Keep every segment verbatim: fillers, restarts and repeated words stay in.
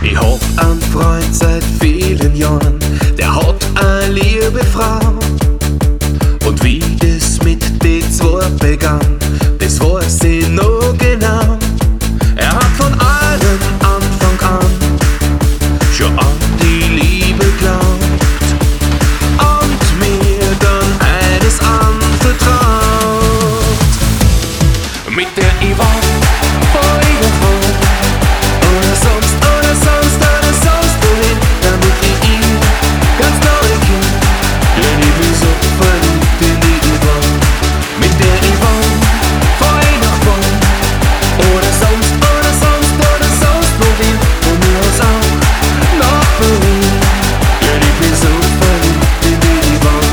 Ich hab einen Freund seit vielen Jahren, der hat eine liebe Frau. Und wie das mit den zwei begann, das weiß ich noch genau. Er hat von allem Anfang an schon an die Liebe glaubt und mir dann eines anvertraut. Mit der ich war voll davon, oder sonst, oder sonst, oder sonst wohin, damit ich ihn ganz neu kenn. Denn ich bin so verliebt in die Yvonne, mit der Yvonne voll davon, oder sonst, oder sonst, oder sonst wohin, von mir aus auch nach Berlin. Denn ich bin so verliebt in die Yvonne.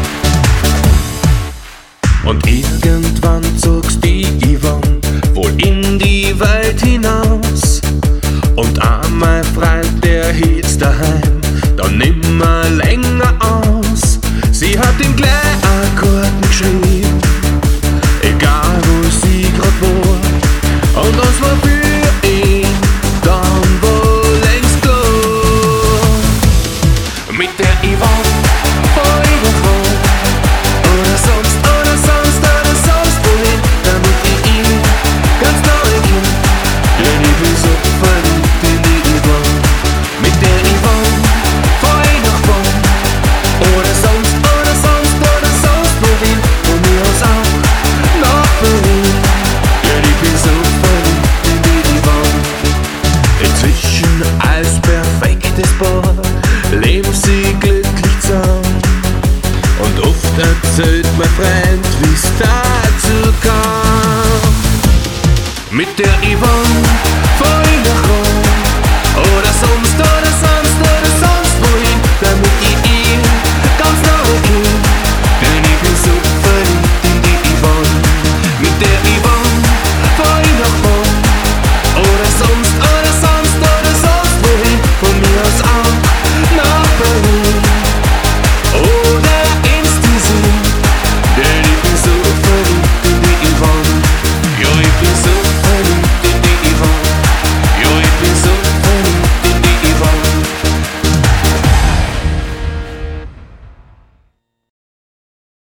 Und irgendwann zog's die Yvonne wohl in die Welt hinaus. Und einmal Freund, der hielt's daheim dann nimmer länger aus. Sie hat ihm gleich Akkorden geschrieben, egal wo sie grad war. Und das war für ihn dann wohl längst klar. Mit der Yvonne voll davon, oder sonst, oder sonst, oder sonst wohin, damit ich ihn ganz neu kenn. Denn ich bin so verliebt in die Yvonne, mit der Yvonne voll davon, oder sonst, oder sonst, oder sonst wohin, von mir aus auch nach Berlin. Denn ich bin so verliebt in die Yvonne. Inzwischen als perfektes Paar leben sie glücklich zusammen. Und oft erzählt mein Freund, wie's dazu kam. Mit der Yvonne voll